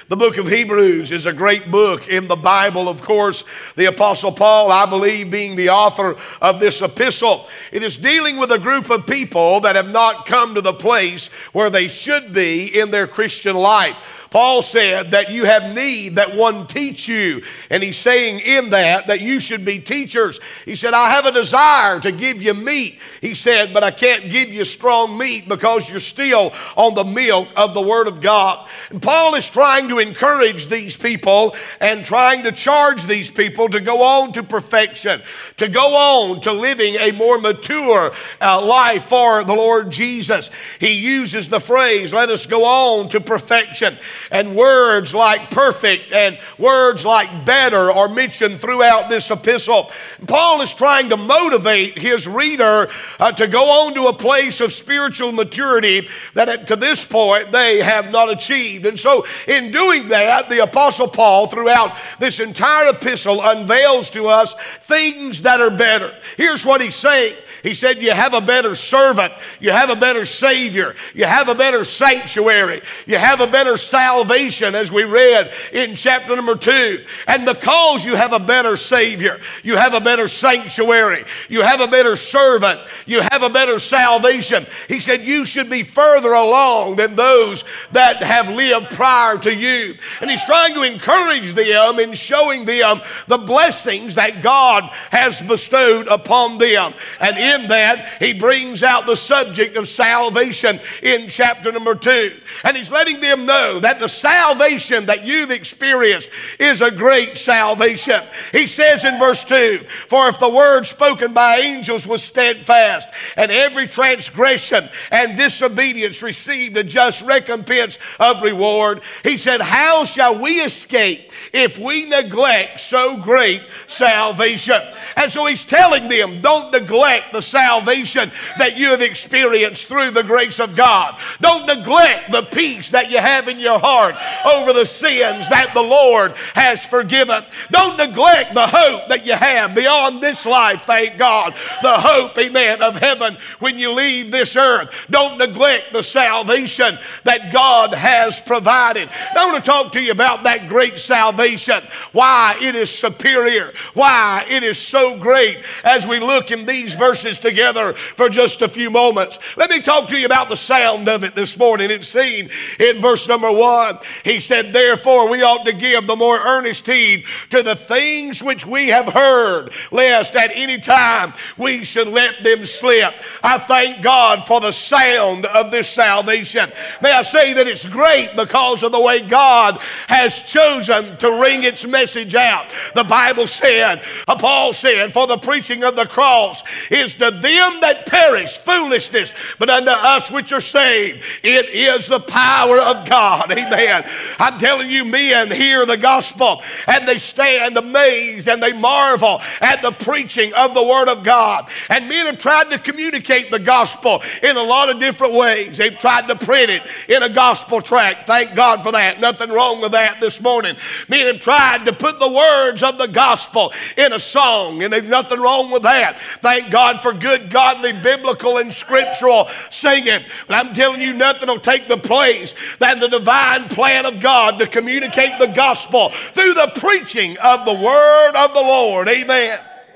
The book of Hebrews is a great book in the Bible. Of course, the Apostle Paul, I believe, being the author of this epistle, it is dealing with a group of people that have not come to the place where they should be in their Christian life. Paul said that you have need that one teach you. And he's saying in that you should be teachers. He said, I have a desire to give you meat. He said, but I can't give you strong meat because you're still on the milk of the Word of God. And Paul is trying to encourage these people and trying to charge these people to go on to perfection, to go on to living a more mature life for the Lord Jesus. He uses the phrase, let us go on to perfection. And words like perfect and words like better are mentioned throughout this epistle. Paul is trying to motivate his reader to go on to a place of spiritual maturity that to this point they have not achieved. And so in doing that, the Apostle Paul throughout this entire epistle unveils to us things that are better. Here's what he's saying. He said, you have a better servant, you have a better Savior, you have a better sanctuary, you have a better salvation, as we read in chapter number 2. And because you have a better Savior, you have a better sanctuary, you have a better servant, you have a better salvation, he said, you should be further along than those that have lived prior to you. And he's trying to encourage them in showing them the blessings that God has bestowed upon them. And in that, he brings out the subject of salvation in chapter number 2. And he's letting them know that the salvation that you've experienced is a great salvation. He says in verse 2, for if the word spoken by angels was steadfast, and every transgression and disobedience received a just recompense of reward, he said, how shall we escape if we neglect so great salvation? And so he's telling them, don't neglect the salvation that you have experienced through the grace of God. Don't neglect the peace that you have in your heart over the sins that the Lord has forgiven. Don't neglect the hope that you have beyond this life, thank God. The hope, amen, of heaven when you leave this earth. Don't neglect the salvation that God has provided. I want to talk to you about that great salvation, why it is superior, why it is so great, as we look in these verses together for just a few moments. Let me talk to you about the sound of it this morning. It's seen in verse number 1. He said, therefore we ought to give the more earnest heed to the things which we have heard, lest at any time we should let them slip. I thank God for the sound of this salvation. May I say that it's great because of the way God has chosen to ring its message out. The Bible said, Paul said, for the preaching of the cross is to them that perish foolishness, but unto us which are saved, it is the power of God. Amen. I'm telling you, men hear the gospel and they stand amazed and they marvel at the preaching of the Word of God. And men have tried to communicate the gospel in a lot of different ways. They've tried to print it in a gospel tract. Thank God for that. Nothing wrong with that this morning. Men have tried to put the words of the gospel in a song, and there's nothing wrong with that. Thank God for good, godly, biblical, and scriptural singing. But I'm telling you, nothing will take the place than the divine plan of God to communicate the gospel through the preaching of the word of the Lord. Amen.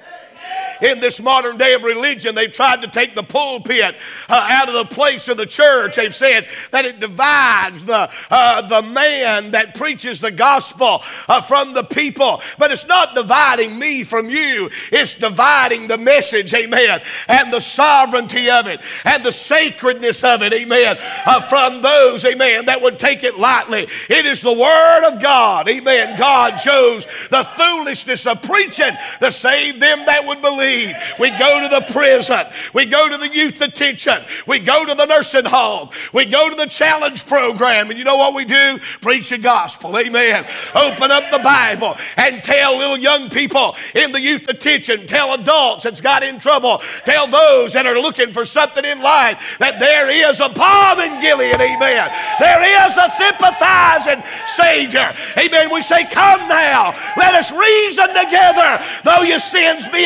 In this modern day of religion, they've tried to take the pulpit out of the place of the church. They've said that it divides the man that preaches the gospel from the people. But it's not dividing me from you. It's dividing the message, amen, and the sovereignty of it and the sacredness of it, amen, from those, amen, that would take it lightly. It is the Word of God, amen. God chose the foolishness of preaching to save them that would believe. We go to the prison. We go to the youth detention. We go to the nursing home. We go to the challenge program. And you know what we do? Preach the gospel. Amen. Open up the Bible and tell little young people in the youth detention, tell adults that's got in trouble, tell those that are looking for something in life that there is a balm in Gilead. Amen. There is a sympathizing Savior. Amen. We say, come now. Let us reason together. Though your sins be as scarlet,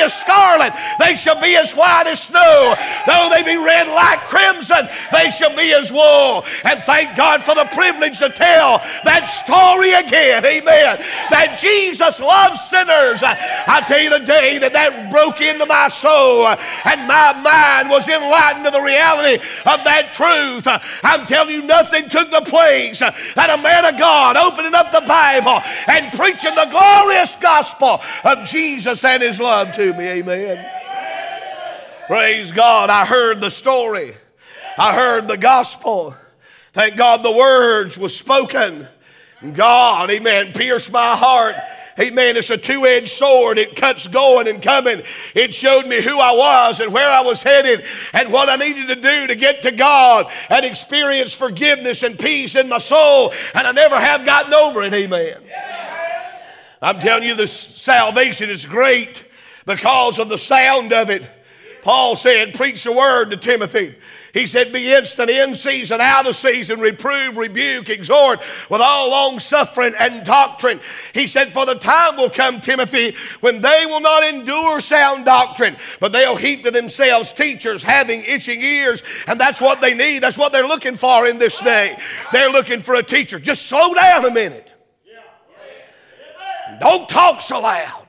scarlet, they shall be as white as snow. Though they be red like crimson, they shall be as wool. And thank God for the privilege to tell that story again. Amen. That Jesus loves sinners. I tell you, the day that broke into my soul and my mind was enlightened to the reality of that truth, I'm telling you, nothing took the place that a man of God opening up the Bible and preaching the glorious gospel of Jesus and his love to me. Amen. Praise God. I heard the story. I heard the gospel. Thank God the words were spoken. God, amen, pierced my heart. Amen. It's a two-edged sword. It cuts going and coming. It showed me who I was and where I was headed and what I needed to do to get to God and experience forgiveness and peace in my soul. And I never have gotten over it. Amen. I'm telling you, this salvation is great because of the sound of it. Paul said, preach the word to Timothy. He said, be instant, in season, out of season, reprove, rebuke, exhort with all long suffering and doctrine. He said, for the time will come, Timothy, when they will not endure sound doctrine, but they'll heap to themselves teachers having itching ears. And that's what they need. That's what they're looking for in this day. They're looking for a teacher. Just slow down a minute. Don't talk so loud.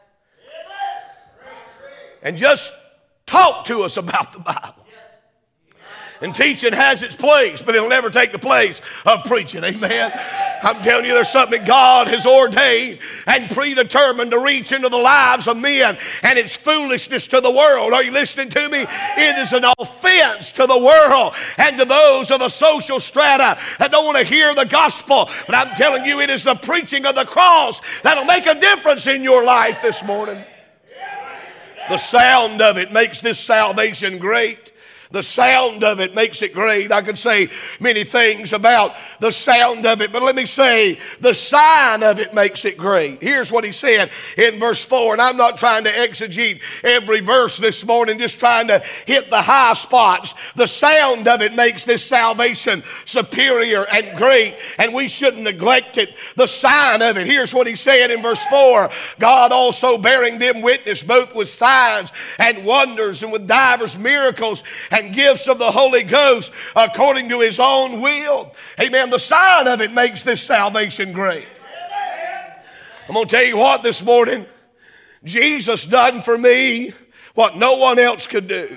And just talk to us about the Bible. And teaching has its place, but it'll never take the place of preaching. Amen. I'm telling you, there's something that God has ordained and predetermined to reach into the lives of men, and it's foolishness to the world. Are you listening to me? It is an offense to the world and to those of the social strata that don't want to hear the gospel. But I'm telling you, it is the preaching of the cross that'll make a difference in your life this morning. The sound of it makes this salvation great. The sound of it makes it great. I could say many things about the sound of it, but let me say the sign of it makes it great. Here's what he said in verse 4, and I'm not trying to exegete every verse this morning, just trying to hit the high spots. The sound of it makes this salvation superior and great, and we shouldn't neglect it. The sign of it, here's what he said in verse 4, God also bearing them witness both with signs and wonders and with divers miracles and gifts of the Holy Ghost according to his own will. Amen. The sign of it makes this salvation great. I'm going to tell you what this morning. Jesus done for me what no one else could do.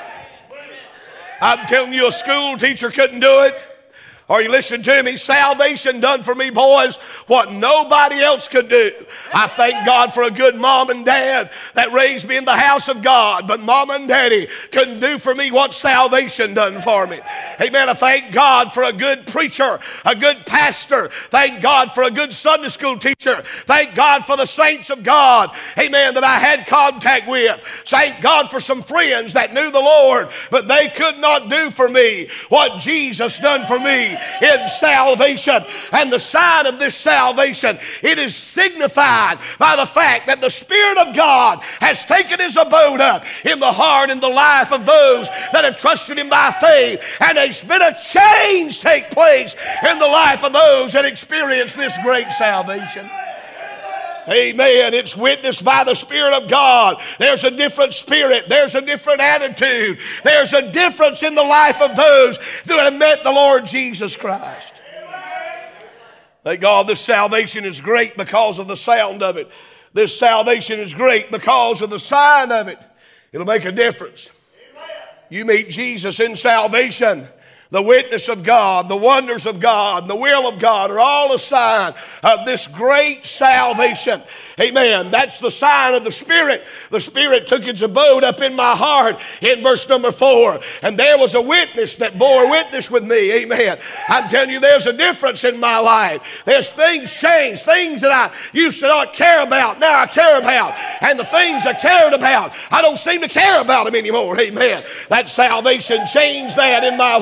I'm telling you, a school teacher couldn't do it. Are you listening to me? Salvation done for me, boys, what nobody else could do. I thank God for a good mom and dad that raised me in the house of God, but mom and daddy couldn't do for me what salvation done for me. Amen. I thank God for a good preacher, a good pastor. Thank God for a good Sunday school teacher. Thank God for the saints of God, amen, that I had contact with. Thank God for some friends that knew the Lord, but they could not do for me what Jesus done for me in salvation. And the sign of this salvation, it is signified by the fact that the Spirit of God has taken his abode up in the heart and the life of those that have trusted him by faith, and there's been a change take place in the life of those that experience this great salvation. Amen. It's witnessed by the Spirit of God. There's a different spirit. There's a different attitude. There's a difference in the life of those that have met the Lord Jesus Christ. Thank God, this salvation is great because of the sound of it. This salvation is great because of the sign of it. It'll make a difference. You meet Jesus in salvation. The witness of God, the wonders of God, the will of God are all a sign of this great salvation. Amen. That's the sign of the Spirit. The Spirit took its abode up in my heart in verse number 4. And there was a witness that bore witness with me. Amen. I'm telling you, there's a difference in my life. There's things changed. Things that I used to not care about, now I care about. And the things I cared about, I don't seem to care about them anymore. Amen. That salvation changed that in my life.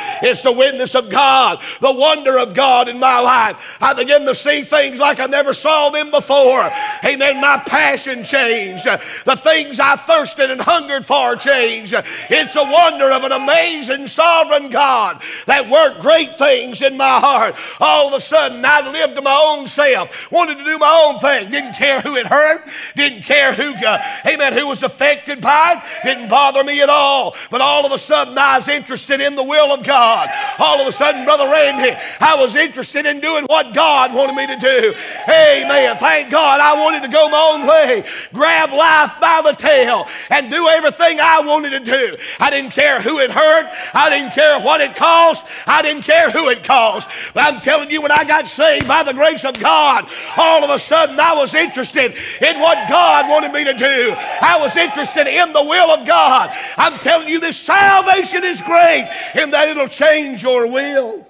It's the witness of God, the wonder of God in my life. I begin to see things like I never saw them before. Amen. My passion changed. The things I thirsted and hungered for changed. It's a wonder of an amazing sovereign God that worked great things in my heart. All of a sudden, I lived to my own self, wanted to do my own thing, didn't care who it hurt, didn't care who, who was affected by it, didn't bother me at all. But all of a sudden, I was interested in the will of God. All of a sudden, Brother Randy, I was interested in doing what God wanted me to do. Amen. Thank God I wanted to go my own way, grab life by the tail, and do everything I wanted to do. I didn't care who it hurt. I didn't care what it cost. I didn't care who it cost. But I'm telling you, when I got saved by the grace of God, all of a sudden I was interested in what God wanted me to do. I was interested in the will of God. I'm telling you, this salvation is great in that it'll change your will.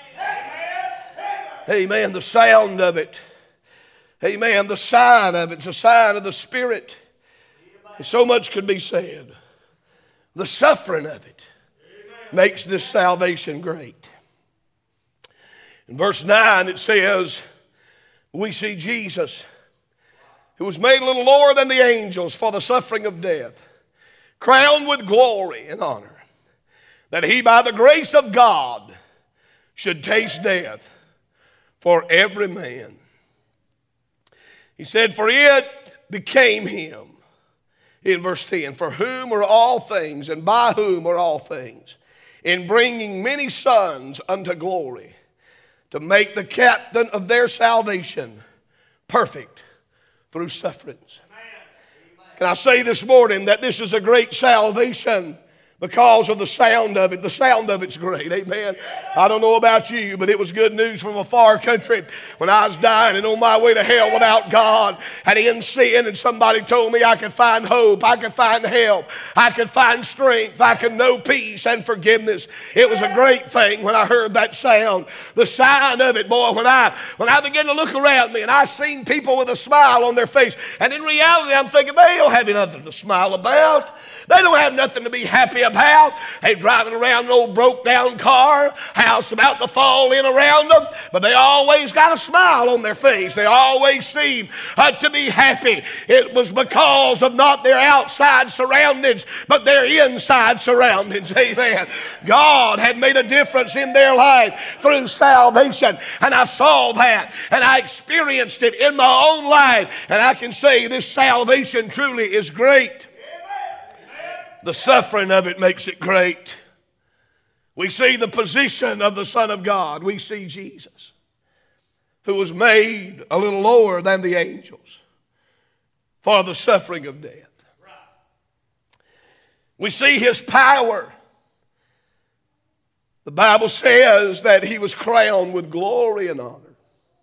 Amen. The sound of it. Amen. The sign of it. It's a sign of the Spirit. So much could be said. The suffering of it makes this salvation great. In verse 9 it says, we see Jesus, who was made a little lower than the angels for the suffering of death, crowned with glory and honor, that he by the grace of God should taste death for every man. He said, for it became him, in verse 10, for whom are all things and by whom are all things, in bringing many sons unto glory, to make the captain of their salvation perfect through sufferings. Can I say this morning that this is a great salvation because of the sound of it? The sound of it's great, amen. I don't know about you, but it was good news from a far country when I was dying and on my way to hell without God and in sin, and somebody told me I could find hope, I could find help, I could find strength, I could know peace and forgiveness. It was a great thing when I heard that sound. The sign of it, boy, when I began to look around me and I seen people with a smile on their face, and in reality I'm thinking they don't have nothing to smile about. They don't have nothing to be happy about. They're driving around an old broke down car, house about to fall in around them, but they always got a smile on their face. They always seem to be happy. It was because of not their outside surroundings, but their inside surroundings. Amen. God had made a difference in their life through salvation, and I saw that, and I experienced it in my own life, and I can say this salvation truly is great. The suffering of it makes it great. We see the position of the Son of God. We see Jesus, who was made a little lower than the angels for the suffering of death. We see his power. The Bible says that he was crowned with glory and honor.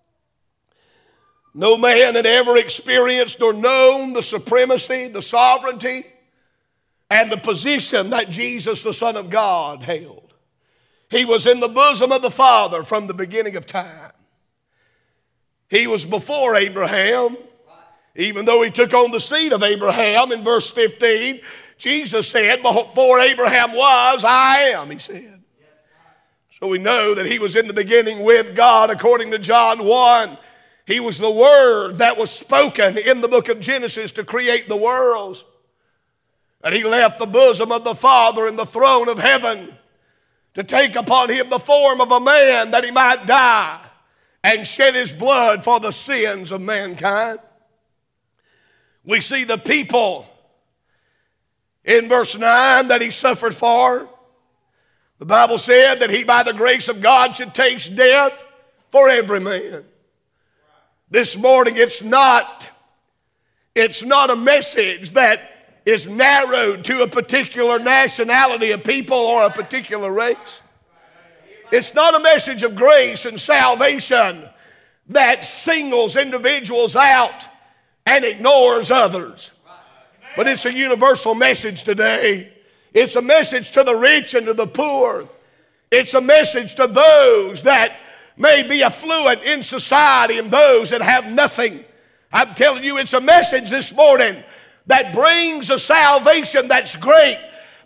No man had ever experienced or known the supremacy, the sovereignty, and the position that Jesus, the Son of God, held. He was in the bosom of the Father from the beginning of time. He was before Abraham, even though he took on the seed of Abraham. In verse 15, Jesus said, before Abraham was, I am, he said. So we know that he was in the beginning with God according to John 1. He was the Word that was spoken in the book of Genesis to create the worlds. And he left the bosom of the Father and the throne of heaven to take upon him the form of a man that he might die and shed his blood for the sins of mankind. We see the people in verse 9 that he suffered for. The Bible said that he by the grace of God should taste death for every man. This morning it's not a message that is narrowed to a particular nationality of people or a particular race. It's not a message of grace and salvation that singles individuals out and ignores others. But it's a universal message today. It's a message to the rich and to the poor. It's a message to those that may be affluent in society and those that have nothing. I'm telling you, it's a message this morning that brings a salvation that's great,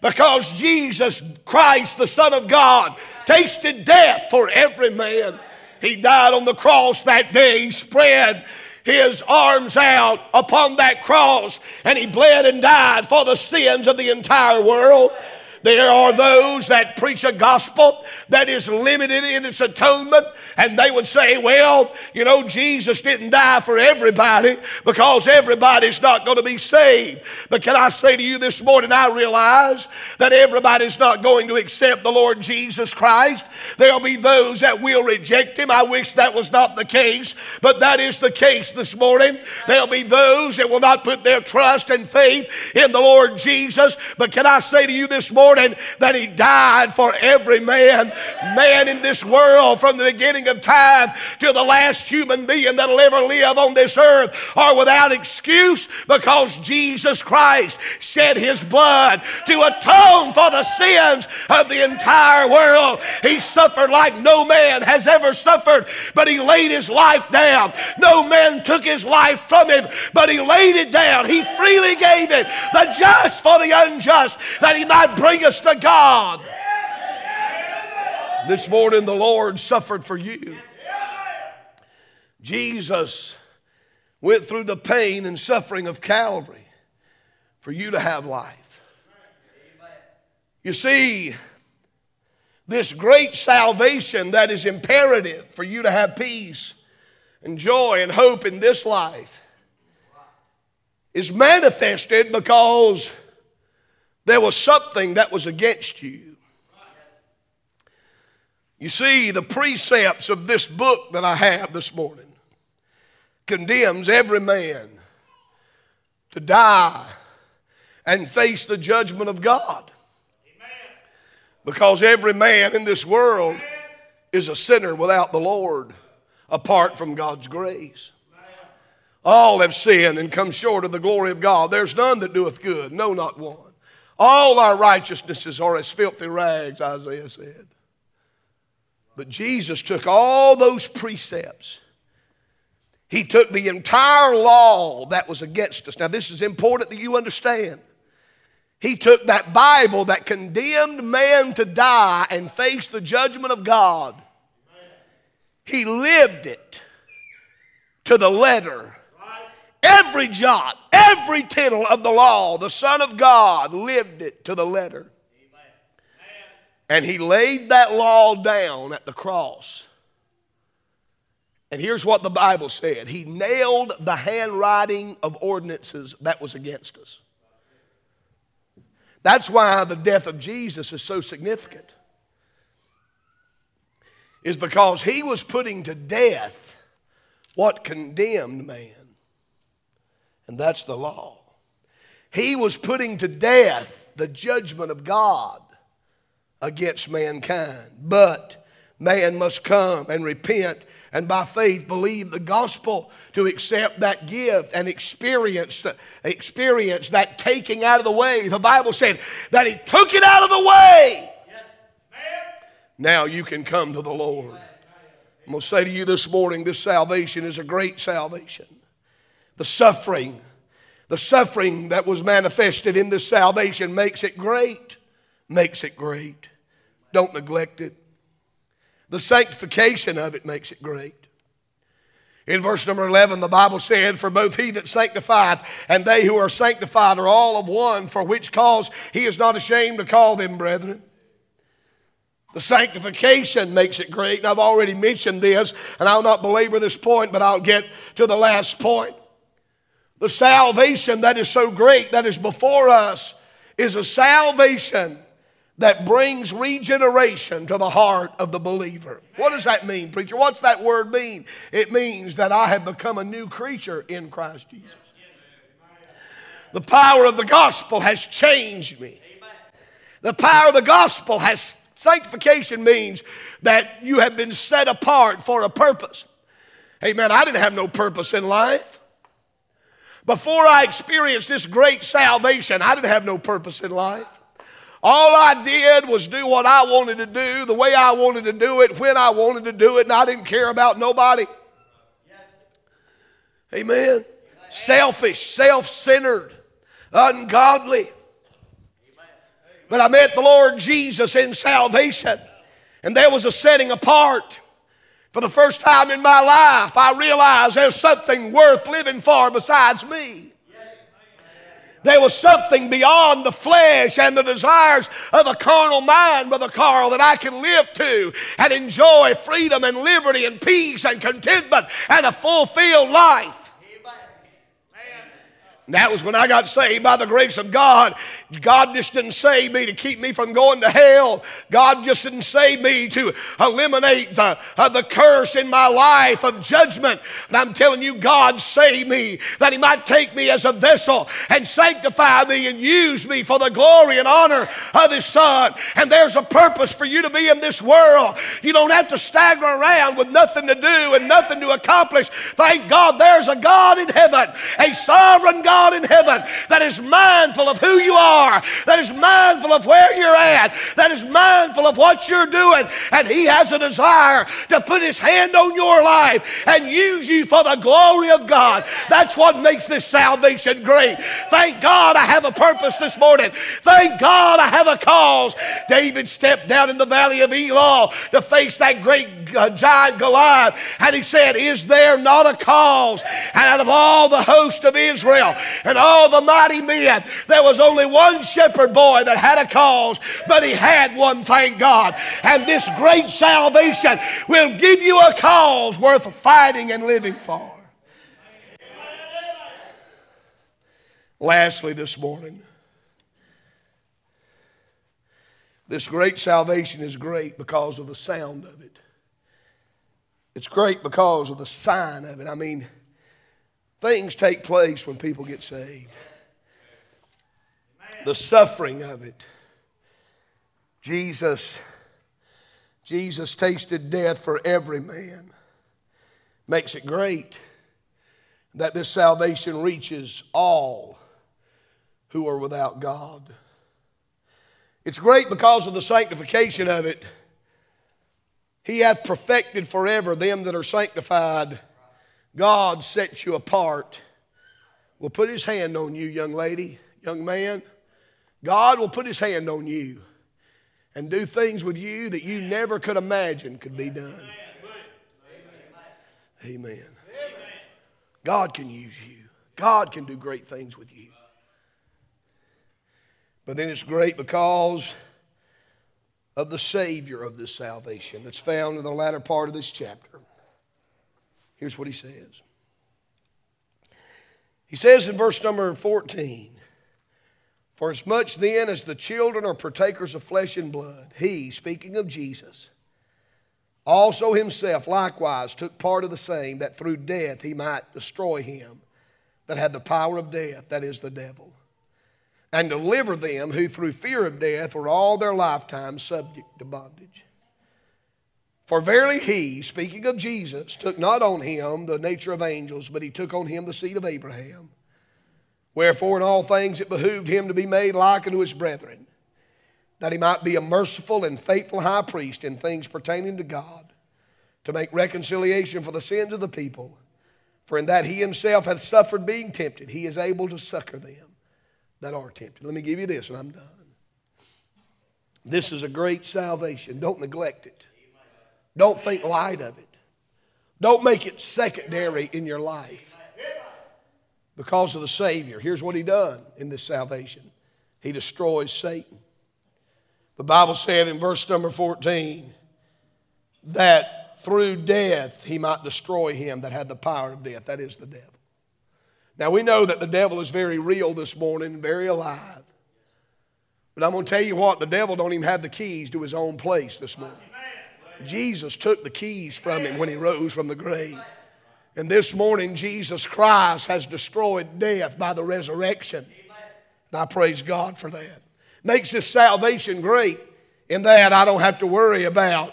because Jesus Christ, the Son of God, tasted death for every man. He died on the cross that day. He spread His arms out upon that cross, and He bled and died for the sins of the entire world. There are those that preach a gospel that is limited in its atonement, and they would say, well, you know, Jesus didn't die for everybody because everybody's not going to be saved. But can I say to you this morning, I realize that everybody's not going to accept the Lord Jesus Christ. There'll be those that will reject Him. I wish that was not the case, but that is the case this morning. There'll be those that will not put their trust and faith in the Lord Jesus. But can I say to you this morning, that He died for every man in this world, from the beginning of time to the last human being that'll ever live on this earth, are without excuse, because Jesus Christ shed His blood to atone for the sins of the entire world. He suffered like no man has ever suffered, but He laid His life down. No man took His life from Him, but He laid it down. He freely gave it, the just for the unjust, that He might bring us to God. This morning the Lord suffered for you. Jesus went through the pain and suffering of Calvary for you to have life. You see, this great salvation that is imperative for you to have peace and joy and hope in this life is manifested because there was something that was against you. You see, the precepts of this book that I have this morning condemns every man to die and face the judgment of God. Because every man in this world is a sinner without the Lord, apart from God's grace. All have sinned and come short of the glory of God. There's none that doeth good, no, not one. All our righteousnesses are as filthy rags, Isaiah said. But Jesus took all those precepts. He took the entire law that was against us. Now, this is important that you understand. He took that Bible that condemned man to die and face the judgment of God. He lived it to the letter. Every jot, every tittle of the law, the Son of God lived it to the letter. And He laid that law down at the cross. And here's what the Bible said. He nailed the handwriting of ordinances that was against us. That's why the death of Jesus is so significant. Is because He was putting to death what condemned man. And that's the law. He was putting to death the judgment of God against mankind. But man must come and repent and by faith believe the gospel to accept that gift and experience that taking out of the way. The Bible said that He took it out of the way. Now you can come to the Lord. I'm going to say to you this morning, this salvation is a great salvation. The suffering that was manifested in this salvation makes it great. Makes it great. Don't neglect it. The sanctification of it makes it great. In verse number 11, the Bible said, for both He that sanctifieth and they who are sanctified are all of one, for which cause He is not ashamed to call them brethren. The sanctification makes it great. And I've already mentioned this, and I'll not belabor this point, but I'll get to the last point. The salvation that is so great, that is before us, is a salvation that brings regeneration to the heart of the believer. What does that mean, preacher? What's that word mean? It means that I have become a new creature in Christ Jesus. The power of the gospel has changed me. The power of the gospel has, sanctification means that you have been set apart for a purpose. Amen. I didn't have no purpose in life. Before I experienced this great salvation, I didn't have no purpose in life. All I did was do what I wanted to do, the way I wanted to do it, when I wanted to do it, and I didn't care about nobody. Amen. Selfish, self-centered, ungodly. But I met the Lord Jesus in salvation, and there was a setting apart. For the first time in my life, I realized there's something worth living for besides me. There was something beyond the flesh and the desires of a carnal mind, Brother Carl, that I can live to and enjoy freedom and liberty and peace and contentment and a fulfilled life. And that was when I got saved by the grace of God. God just didn't save me to keep me from going to hell. God just didn't save me to eliminate the curse in my life of judgment. And I'm telling you, God saved me that He might take me as a vessel and sanctify me and use me for the glory and honor of His Son. And there's a purpose for you to be in this world. You don't have to stagger around with nothing to do and nothing to accomplish. Thank God there's a God in heaven, a sovereign God in heaven that is mindful of who you are, that is mindful of where you're at, that is mindful of what you're doing, and He has a desire to put His hand on your life and use you for the glory of God. That's what makes this salvation great. Thank God I have a purpose this morning. Thank God I have a cause. David stepped down in the valley of Elah to face that great giant Goliath, and he said, is there not a cause? And out of all the host of Israel and all the mighty men, there was only one shepherd boy that had a cause, but he had one, thank God. And this great salvation will give you a cause worth fighting and living for. Lastly this morning, this great salvation is great because of the sound of it. It's great because of the sign of it. I mean, things take place when people get saved. The suffering of it. Jesus tasted death for every man. Makes it great that this salvation reaches all who are without God. It's great because of the sanctification of it. He hath perfected forever them that are sanctified. God sets you apart. Will put His hand on you, young lady, young man. God will put His hand on you and do things with you that you never could imagine could be done. Amen. God can use you. God can do great things with you. But then it's great because of the Savior of this salvation that's found in the latter part of this chapter. Here's what he says. He says in verse number 14, for as much then as the children are partakers of flesh and blood, He, speaking of Jesus, also Himself likewise took part of the same, that through death He might destroy him that had the power of death, that is the devil, and deliver them who through fear of death were all their lifetime subject to bondage. For verily He, speaking of Jesus, took not on Him the nature of angels, but He took on Him the seed of Abraham. Wherefore in all things it behooved Him to be made like unto His brethren, that He might be a merciful and faithful high priest in things pertaining to God, to make reconciliation for the sins of the people. For in that He Himself hath suffered being tempted, He is able to succor them that are tempted. Let me give you this and I'm done. This is a great salvation. Don't neglect it. Don't think light of it. Don't make it secondary in your life. Because of the Savior. Here's what He done in this salvation. He destroys Satan. The Bible said in verse number 14 that through death He might destroy him that had the power of death. That is the devil. Now we know that the devil is very real this morning, very alive. But I'm going to tell you what, the devil don't even have the keys to his own place this morning. Jesus took the keys from him when He rose from the grave. And this morning Jesus Christ has destroyed death by the resurrection. And I praise God for that. Makes this salvation great in that I don't have to worry about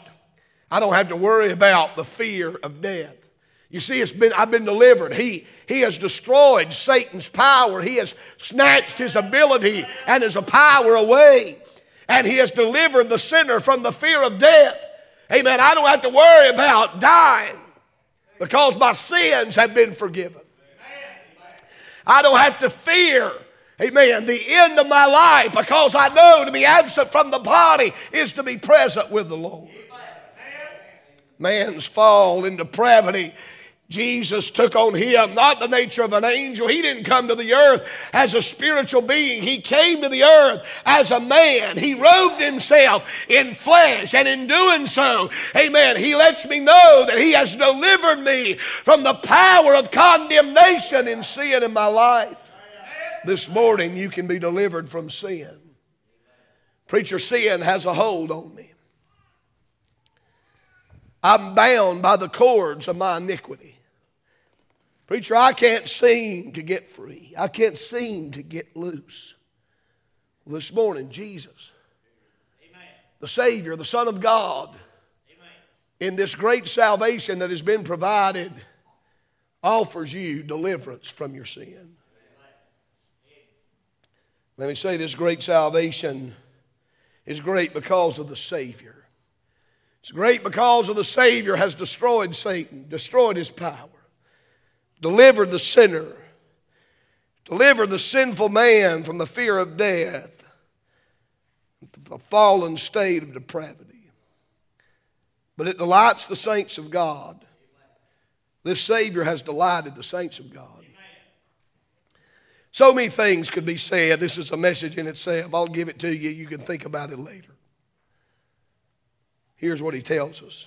the fear of death. You see, I've been delivered. He has destroyed Satan's power. He has snatched his ability and his power away. And He has delivered the sinner from the fear of death. Amen. I don't have to worry about dying because my sins have been forgiven. I don't have to fear, amen, the end of my life, because I know to be absent from the body is to be present with the Lord. Man's fall in depravity, Jesus took on him not the nature of an angel. He didn't come to the earth as a spiritual being. He came to the earth as a man. He robed himself in flesh, and in doing so, amen, he lets me know that he has delivered me from the power of condemnation and sin in my life. This morning you can be delivered from sin. Preacher, sin has a hold on me. I'm bound by the cords of my iniquity. Preacher, I can't seem to get free. I can't seem to get loose. Well, this morning, Jesus, amen, the Savior, the Son of God, amen, in this great salvation that has been provided, offers you deliverance from your sin. Amen. Let me say this great salvation is great because of the Savior. It's great because of the Savior has destroyed Satan, destroyed his power, delivered the sinner, delivered the sinful man from the fear of death, the fallen state of depravity. But it delights the saints of God. This Savior has delighted the saints of God. So many things could be said. This is a message in itself. I'll give it to you. You can think about it later. Here's what he tells us.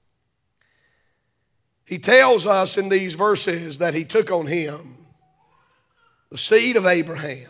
He tells us in these verses that he took on him the seed of Abraham.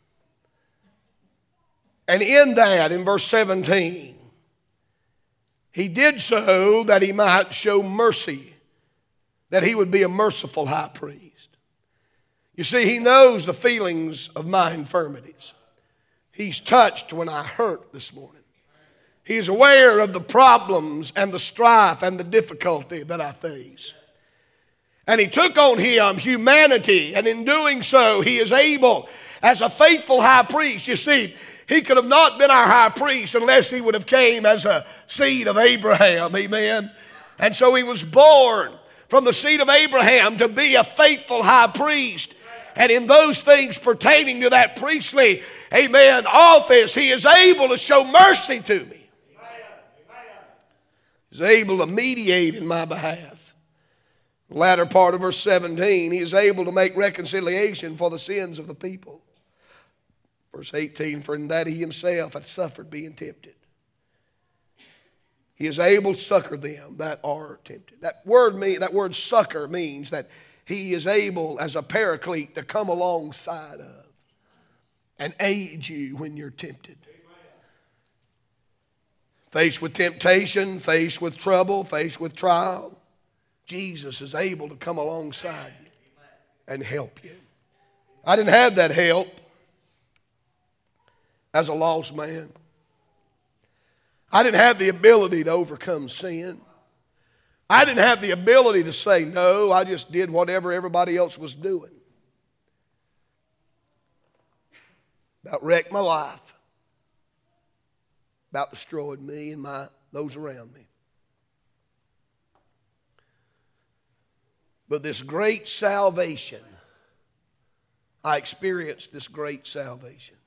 And in that, in verse 17, he did so that he might show mercy, that he would be a merciful high priest. You see, he knows the feelings of my infirmities. He's touched when I hurt this morning. He's aware of the problems and the strife and the difficulty that I face. And he took on him humanity, and in doing so, he is able, as a faithful high priest. You see, he could have not been our high priest unless he would have came as a seed of Abraham, amen? And so he was born from the seed of Abraham to be a faithful high priest. And in those things pertaining to that priestly, amen, office, he is able to show mercy to me. He's able to mediate in my behalf. The latter part of verse 17, he is able to make reconciliation for the sins of the people. Verse 18, for in that he himself hath suffered being tempted. He is able to succor them that are tempted. That word succor means that he is able as a paraclete to come alongside of and aid you when you're tempted. Faced with temptation, faced with trouble, faced with trial, Jesus is able to come alongside you and help you. I didn't have that help as a lost man. I didn't have the ability to overcome sin. I didn't have the ability to say no. I just did whatever everybody else was doing. About wrecked my life. About destroyed me and those around me. But this great salvation, I experienced this great salvation.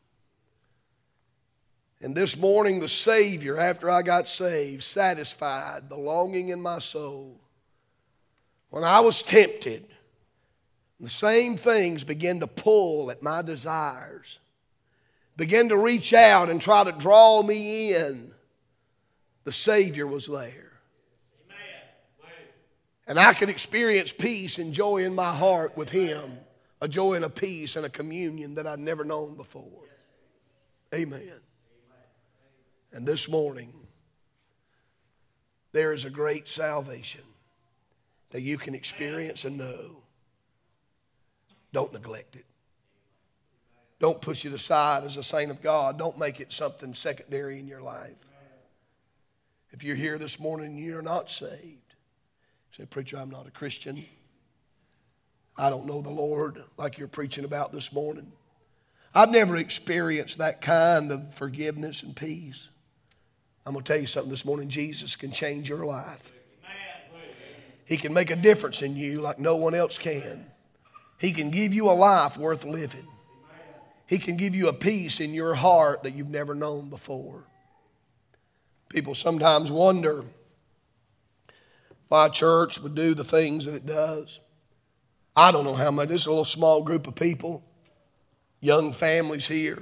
And this morning, the Savior, after I got saved, satisfied the longing in my soul. When I was tempted, the same things began to pull at my desires, began to reach out and try to draw me in. The Savior was there. Amen. And I could experience peace and joy in my heart with Him, a joy and a peace and a communion that I'd never known before. Amen. And this morning, there is a great salvation that you can experience and know. Don't neglect it. Don't push it aside as a saint of God. Don't make it something secondary in your life. If you're here this morning and you're not saved, say, preacher, I'm not a Christian. I don't know the Lord like you're preaching about this morning. I've never experienced that kind of forgiveness and peace. I'm going to tell you something this morning. Jesus can change your life. He can make a difference in you like no one else can. He can give you a life worth living. He can give you a peace in your heart that you've never known before. People sometimes wonder why a church would do the things that it does. I don't know how much. This is a little small group of people, young families here.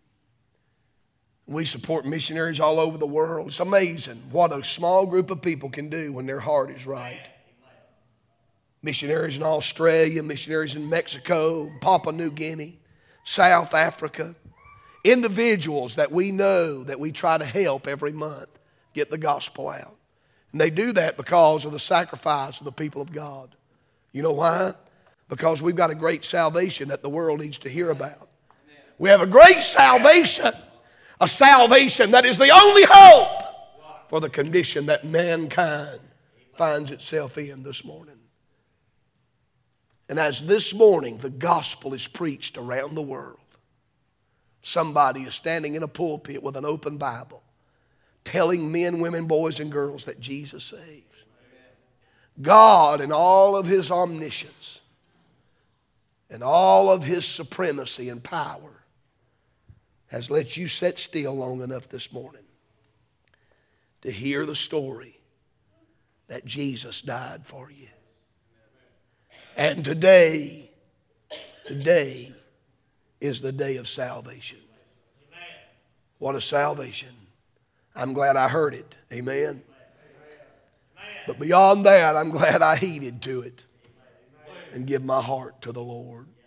We support missionaries all over the world. It's amazing what a small group of people can do when their heart is right. Missionaries in Australia, missionaries in Mexico, Papua New Guinea, South Africa. Individuals that we know that we try to help every month get the gospel out. And they do that because of the sacrifice of the people of God. You know why? Because we've got a great salvation that the world needs to hear about. We have a great salvation. A salvation that is the only hope for the condition that mankind finds itself in this morning. And as this morning the gospel is preached around the world, somebody is standing in a pulpit with an open Bible telling men, women, boys, and girls that Jesus saves. God, in all of His omniscience and all of His supremacy and power, has let you sit still long enough this morning to hear the story that Jesus died for you. And today is the day of salvation. What a salvation. I'm glad I heard it. Amen. But beyond that, I'm glad I heeded to it and give my heart to the Lord.